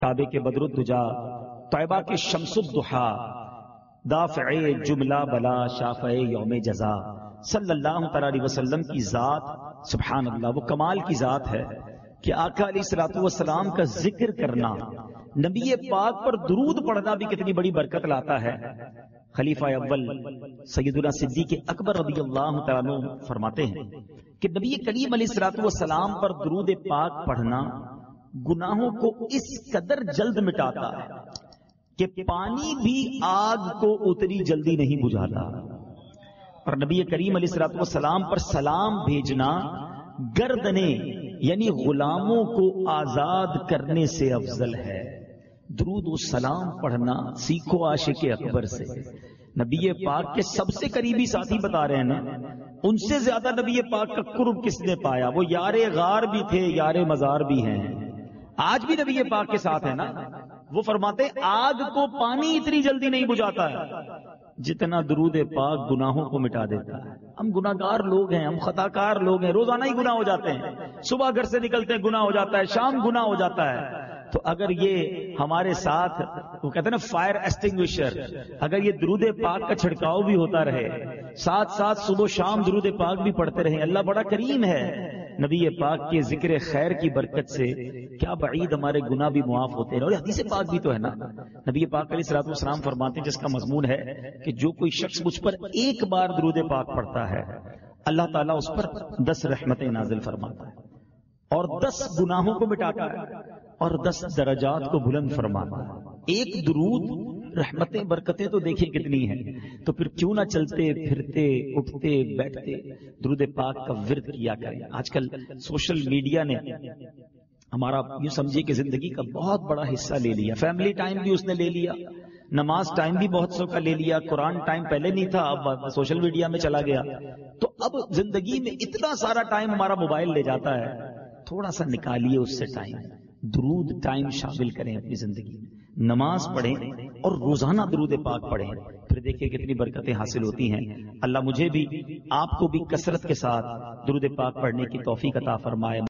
کعبے کے بدر الدجا، طیبہ کے شمس الضحا، دافع جملہ بلا، شافع یوم جزا، صلی اللہ تعالی علیہ وسلم کی ذات سبحان اللہ وہ کمال کی ذات ہے کہ آقا علیہ الصلوۃ والسلام کا ذکر کرنا، نبی پاک پر درود پڑھنا بھی کتنی بڑی برکت لاتا ہے۔ خلیفہ اول سیدنا صدیق اکبر رضی اللہ تعالیٰ عنہ فرماتے ہیں کہ نبی کریم علیہ الصلوۃ والسلام پر درود پاک پڑھنا گناہوں کو اس قدر جلد مٹاتا ہے کہ پانی بھی آگ کو اتنی جلدی نہیں بجھاتا، اور نبی کریم علیہ الصلوۃ والسلام پر سلام بھیجنا گردنیں یعنی غلاموں کو آزاد کرنے سے افضل ہے۔ درود و سلام پڑھنا سیکھو عاشق اکبر سے۔ نبی پاک کے سب سے قریبی ساتھی بتا رہے ہیں نا، ان سے زیادہ نبی پاک کا قرب کس نے پایا؟ وہ یار غار بھی تھے، یار مزار بھی ہیں، آج بھی نبی پاک کے ساتھ ہے نا۔ وہ فرماتے آگ کو پانی اتنی جلدی نہیں بجھاتا ہے جتنا درود پاک گناہوں کو مٹا دیتا ہے۔ ہم گناہگار لوگ ہیں، ہم خطا کار لوگ ہیں، روزانہ ہی گناہ ہو جاتے ہیں، صبح گھر سے نکلتے ہیں گناہ ہو جاتا ہے، شام گناہ ہو جاتا ہے۔ تو اگر یہ ہمارے ساتھ وہ کہتے ہیں نا فائر ایکسٹنگوشر، اگر یہ درود پاک کا چھڑکاؤ بھی ہوتا رہے، ساتھ ساتھ صبح و شام درود پاک بھی پڑھتے رہیں، اللہ بڑا کریم ہے۔ نبی پاک کے ذکر خیر کی برکت سے کیا بعید ہمارے گناہ بھی معاف ہوتے ہیں۔ اور حدیث پاک بھی تو ہے نا، نبی پاک علیہ الصلوۃ والسلام فرماتے ہیں جس کا مضمون ہے کہ جو کوئی شخص مجھ پر ایک بار درود پاک پڑھتا ہے اللہ تعالیٰ اس پر 10 رحمتیں نازل فرماتا ہے اور 10 گناہوں کو مٹاتا ہے اور 10 درجات کو بلند فرماتا ہے۔ ایک درود رحمتیں برکتیں تو دیکھیں کتنی ہیں، تو پھر کیوں نہ چلتے پھرتے اٹھتے بیٹھتے درود پاک کا ورد کیا کریں۔ آج کل سوشل میڈیا نے ہمارا یوں سمجھے کہ زندگی کا بہت بڑا حصہ لے لیا، فیملی ٹائم بھی اس نے لے لیا، نماز ٹائم بھی بہت سو کا لے لیا، قرآن ٹائم پہلے نہیں تھا اب سوشل میڈیا میں چلا گیا، تو اب زندگی میں اتنا سارا ٹائم ہمارا موبائل لے جاتا ہے۔ تھوڑا سا نکالیے اس سے ٹائم، درود ٹائم شامل کریں اپنی زندگی میں، نماز پڑھیں اور روزانہ درود پاک پڑھیں، پھر دیکھیں کتنی برکتیں حاصل ہوتی ہیں۔ اللہ مجھے بھی آپ کو بھی کثرت کے ساتھ درود پاک پڑھنے کی توفیق عطا فرمائے۔